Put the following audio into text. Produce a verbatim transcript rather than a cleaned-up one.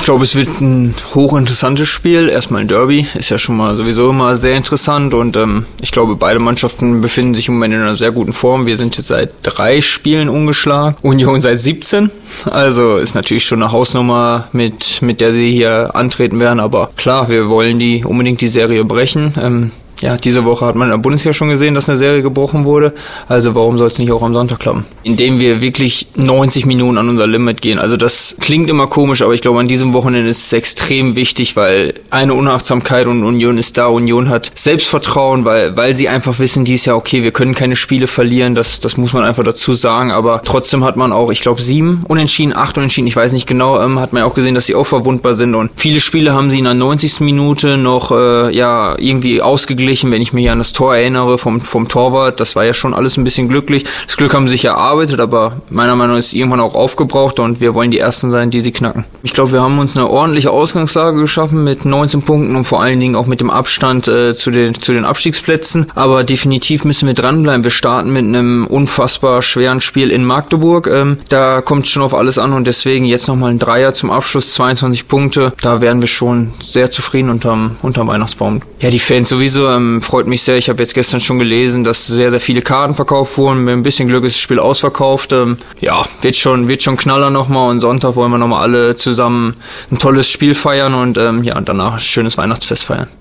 glaube, es wird ein hochinteressantes Spiel. Erstmal ein Derby, ist ja schon mal sowieso immer sehr interessant und ähm, ich glaube, beide Mannschaften befinden sich im Moment in einer sehr guten Form. Wir sind jetzt seit drei Spielen ungeschlagen, Union seit siebzehn. Also ist natürlich schon eine Hausnummer, mit mit der sie hier antreten werden, aber klar, wir wollen die unbedingt die Serie brechen. Ähm, Ja, diese Woche hat man in der Bundesliga schon gesehen, dass eine Serie gebrochen wurde. Also warum soll es nicht auch am Sonntag klappen? Indem wir wirklich neunzig Minuten an unser Limit gehen. Also das klingt immer komisch, aber ich glaube, an diesem Wochenende ist es extrem wichtig, weil eine Unachtsamkeit und Union ist da. Union hat Selbstvertrauen, weil weil sie einfach wissen, dies Jahr, okay, wir können keine Spiele verlieren. Das das muss man einfach dazu sagen. Aber trotzdem hat man auch, ich glaube, sieben Unentschieden, acht Unentschieden, ich weiß nicht genau, ähm, hat man ja auch gesehen, dass sie auch verwundbar sind. Und viele Spiele haben sie in der neunzigsten Minute noch äh, ja irgendwie ausgeglichen. Wenn ich mich an das Tor erinnere vom vom Torwart, das war ja schon alles ein bisschen glücklich. Das Glück haben sie sich erarbeitet, aber meiner Meinung nach ist es irgendwann auch aufgebraucht und wir wollen die Ersten sein, die sie knacken. Ich glaube, wir haben uns eine ordentliche Ausgangslage geschaffen mit neunzehn Punkten und vor allen Dingen auch mit dem Abstand äh, zu den zu den Abstiegsplätzen. Aber definitiv müssen wir dranbleiben. Wir starten mit einem unfassbar schweren Spiel in Magdeburg. Ähm, da kommt es schon auf alles an und deswegen jetzt nochmal ein Dreier zum Abschluss, zweiundzwanzig Punkte. Da wären wir schon sehr zufrieden unterm, unterm Weihnachtsbaum. Ja, die Fans sowieso. Ähm, freut mich sehr. Ich habe jetzt gestern schon gelesen, dass sehr, sehr viele Karten verkauft wurden. Mit ein bisschen Glück ist das Spiel ausverkauft. Ähm, ja, wird schon, wird schon Knaller nochmal und Sonntag wollen wir nochmal alle zusammen ein tolles Spiel feiern und ähm, ja, danach ein schönes Weihnachtsfest feiern.